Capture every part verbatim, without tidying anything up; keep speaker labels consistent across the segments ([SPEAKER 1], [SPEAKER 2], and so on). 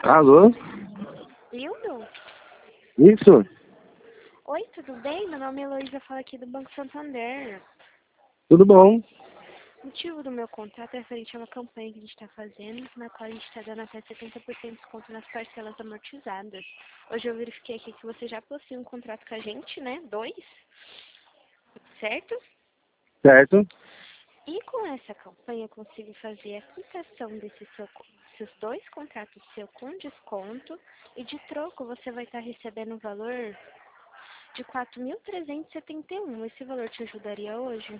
[SPEAKER 1] Alô?
[SPEAKER 2] Hildo?
[SPEAKER 1] Isso?
[SPEAKER 2] Oi, tudo bem? Meu nome é Heloísa, falo aqui do Banco Santander.
[SPEAKER 1] Tudo bom?
[SPEAKER 2] O motivo do meu contrato é referente a uma campanha que a gente está fazendo, na qual a gente está dando até setenta por cento de desconto nas parcelas amortizadas. Hoje eu verifiquei aqui que você já possui um contrato com a gente, né? Dois, certo?
[SPEAKER 1] Certo.
[SPEAKER 2] E com essa campanha eu consigo fazer a aplicação desses seu, desses dois contratos seu com desconto, e de troco você vai estar recebendo um valor de quatro mil trezentos e setenta e um. Esse valor te ajudaria hoje?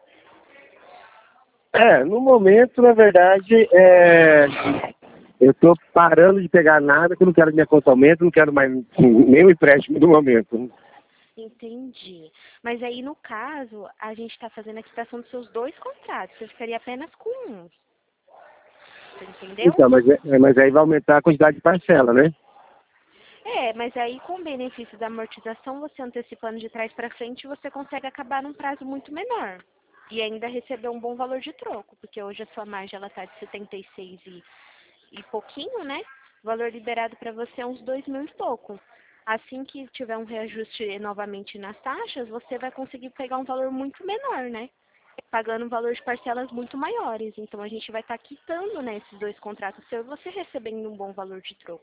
[SPEAKER 1] É, no momento, na verdade, é... eu tô parando de pegar nada, que eu não quero minha conta aumenta, não quero mais nenhum empréstimo no momento.
[SPEAKER 2] Entendi. Mas aí, no caso, a gente está fazendo a quitação dos seus dois contratos. Você ficaria apenas com um. Você entendeu?
[SPEAKER 1] Então, mas, é, mas aí vai aumentar a quantidade de parcela, né?
[SPEAKER 2] É, mas aí com o benefício da amortização, você antecipando de trás para frente, você consegue acabar num prazo muito menor. E ainda receber um bom valor de troco, porque hoje a sua margem ela está de setenta e seis e, e pouquinho, né? O valor liberado para você é uns dois mil e pouco. Assim que tiver um reajuste novamente nas taxas, você vai conseguir pegar um valor muito menor, né? Pagando um valor de parcelas muito maiores. Então a gente vai estar tá quitando, né, esses dois contratos seus e você recebendo um bom valor de troco.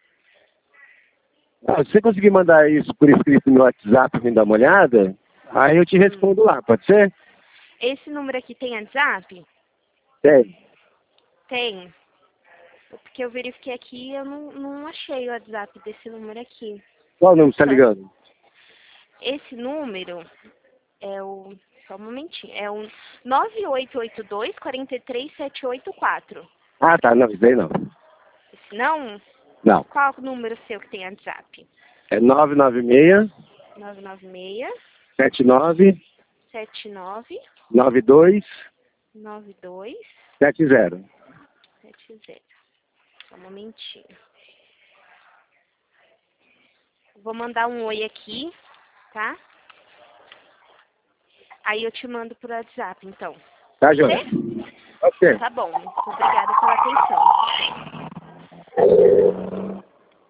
[SPEAKER 1] Ah, se você conseguir mandar isso por escrito no WhatsApp pra me dar uma olhada, aí eu te respondo lá, pode ser?
[SPEAKER 2] Esse número aqui tem WhatsApp?
[SPEAKER 1] Tem.
[SPEAKER 2] Tem. Porque eu verifiquei aqui e eu não, não achei o WhatsApp desse número aqui.
[SPEAKER 1] Qual número você tá
[SPEAKER 2] Só
[SPEAKER 1] ligando?
[SPEAKER 2] esse número é o... Só um momentinho. É o nove oito oito dois, quatro três sete oito quatro.
[SPEAKER 1] Ah, tá, não, isso aí não.
[SPEAKER 2] Esse não?
[SPEAKER 1] Não.
[SPEAKER 2] Qual o número seu que tem WhatsApp?
[SPEAKER 1] É nove nove seis,
[SPEAKER 2] nove nove seis,
[SPEAKER 1] sete nove,
[SPEAKER 2] sete nove,
[SPEAKER 1] nove dois,
[SPEAKER 2] nove dois,
[SPEAKER 1] sete zero.
[SPEAKER 2] sete zero. Só um momentinho. Vou mandar um oi aqui, tá? Aí eu te mando por WhatsApp, então.
[SPEAKER 1] Tá,
[SPEAKER 2] Pode
[SPEAKER 1] Joia?
[SPEAKER 2] ser?
[SPEAKER 1] Pode ser.
[SPEAKER 2] Tá bom. Muito obrigada pela atenção.